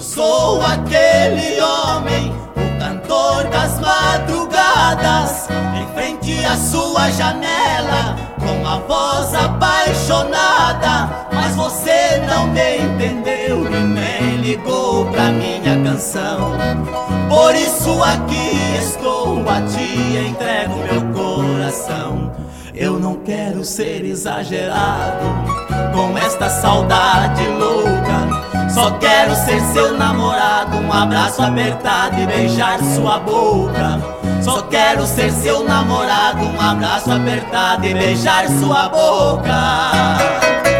sou aquele homem, o cantor das madrugadas, em frente à sua janela, com a voz apaixonada. Mas você não me entendeu e nem ligou pra minha canção. Por isso aqui estou, a ti entrego meu coração. Eu não quero ser exagerado com esta saudade louca. Só quero ser seu namorado, um abraço apertado e beijar sua boca. Só quero ser seu namorado, um abraço apertado e beijar sua boca.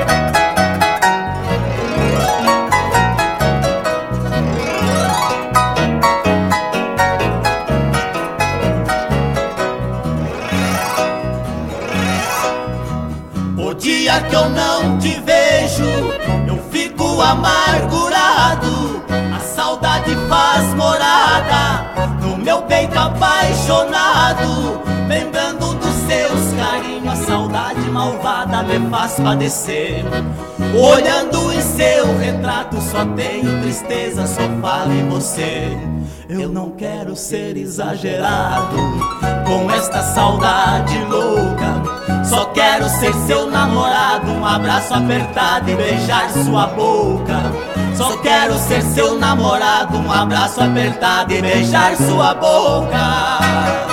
O dia que eu não te vejo, eu fico amargurado. A saudade faz morada no meu peito apaixonado. Lembrando dos seus carinhos, a saudade malvada me faz padecer. Olhando em seu retrato, só tenho tristeza, só falo em você. Eu não quero ser exagerado com esta saudade louca. Só quero ser seu namorado, um abraço apertado e beijar sua boca. Só quero ser seu namorado, um abraço apertado e beijar sua boca.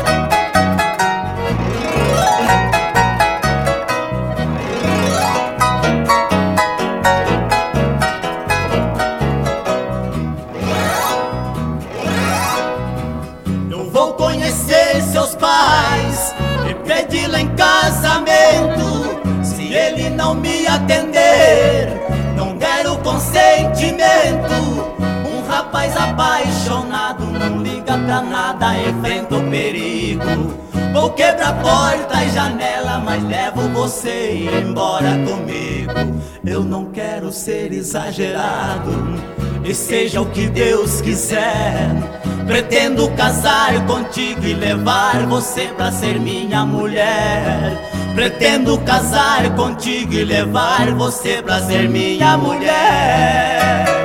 Vou conhecer seus pais e pedi-la em casamento. Se ele não me atender, não der o consentimento. Um rapaz apaixonado não liga pra nada, enfrenta o perigo. Vou quebrar porta e janela, mas levo você embora comigo. Eu não quero ser exagerado, e seja o que Deus quiser. Pretendo casar contigo e levar você pra ser minha mulher. Pretendo casar contigo e levar você pra ser minha mulher.